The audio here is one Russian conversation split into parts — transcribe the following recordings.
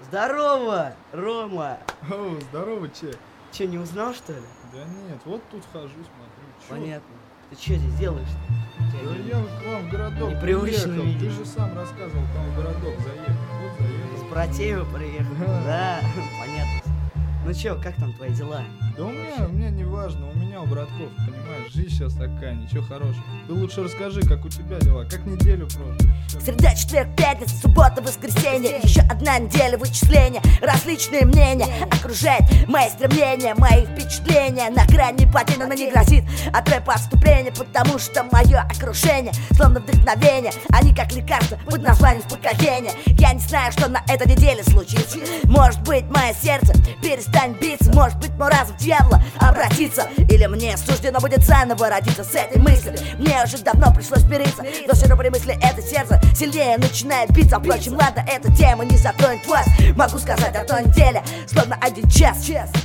Здорово, Рома! О, здорово, Че. Че, не узнал, что ли? Да нет, вот тут хожу, смотрю. Чё? Понятно. Ты что здесь делаешь-то? Да я к вам в городок Непривычно приехал. видеть. Ты же сам рассказывал, к вам в городок заехал. Вот С заехал. братьями приехал? Да, понятно. Ну чё, как там твои дела? Да у меня не важно, у меня у братков, понимаешь, жизнь сейчас такая, ничего хорошего. Ты лучше расскажи, как у тебя дела, как неделю прожил. Среда, четверг, пятница, суббота, воскресенье. Еще одна неделя вычисления. Различные мнения окружает мои стремления, мои впечатления. На грани падения, но не грозит от рэпа отступления, потому что мое окружение словно вдохновение. Они как лекарства под названием успокоения. Я не знаю, что на этой неделе случится. Может быть, мое сердце перестанет биться, может быть, мой разум в дьявола обратится, или мне суждено будет заново родиться с этой мыслью. Мне уже давно пришлось смириться, но все равно при мысли это сердце сильнее начинает биться. Впрочем, ладно, эта тема не затронет вас. Могу сказать о той неделе, словно один час.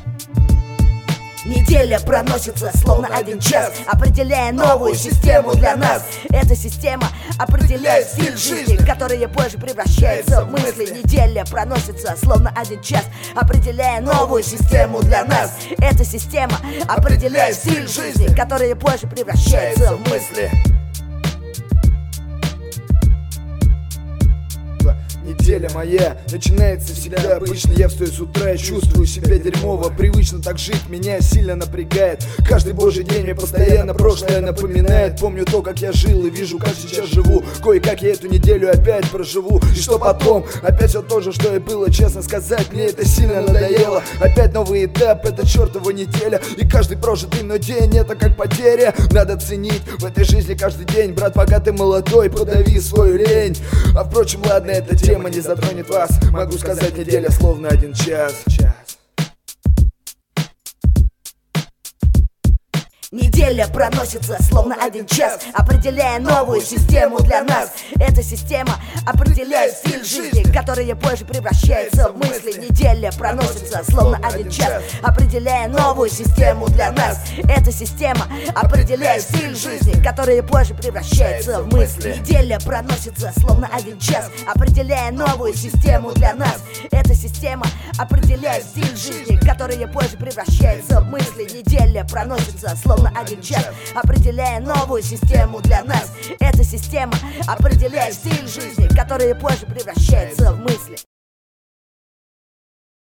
Неделя проносится словно один час, определяя новую систему для нас. Эта система определяет стиль жизни, который позже превращается в мысли. Неделя проносится словно один час, определяя новую систему для нас. Эта система определяет стиль жизни, который позже превращается в мысли. Неделя моя начинается всегда обычно. Я встаю с утра и чувствую себя дерьмово. Привычно так жить меня сильно напрягает. Каждый божий день мне постоянно прошлое напоминает. Помню то, как я жил, и вижу, как сейчас живу. Кое-как я эту неделю опять проживу. И что потом? Опять все то же, что и было. Честно сказать, мне это сильно надоело. Опять новый этап, это чертова неделя. И каждый прожитый мной день, это как потеря. Надо ценить в этой жизни каждый день. Брат, пока ты молодой, подави свою лень. А впрочем, ладно, эта тема не затронет вас. Могу сказать, неделя словно один час. Неделя проносится словно один час, определяя новую систему для нас. Эта система определяет стиль жизни, который позже превращается в мысли. Неделя проносится словно один час, определяя новую систему для нас. Эта система определяет стиль жизни, который позже превращается в мысли. Неделя проносится словно один час, определяя новую систему для нас. Эта система определяет стиль жизни, который позже превращается в мысли. Неделя проносится словно один час, определяя новую систему для нас. Эта система определяет стиль жизни, который позже превращается в мысли.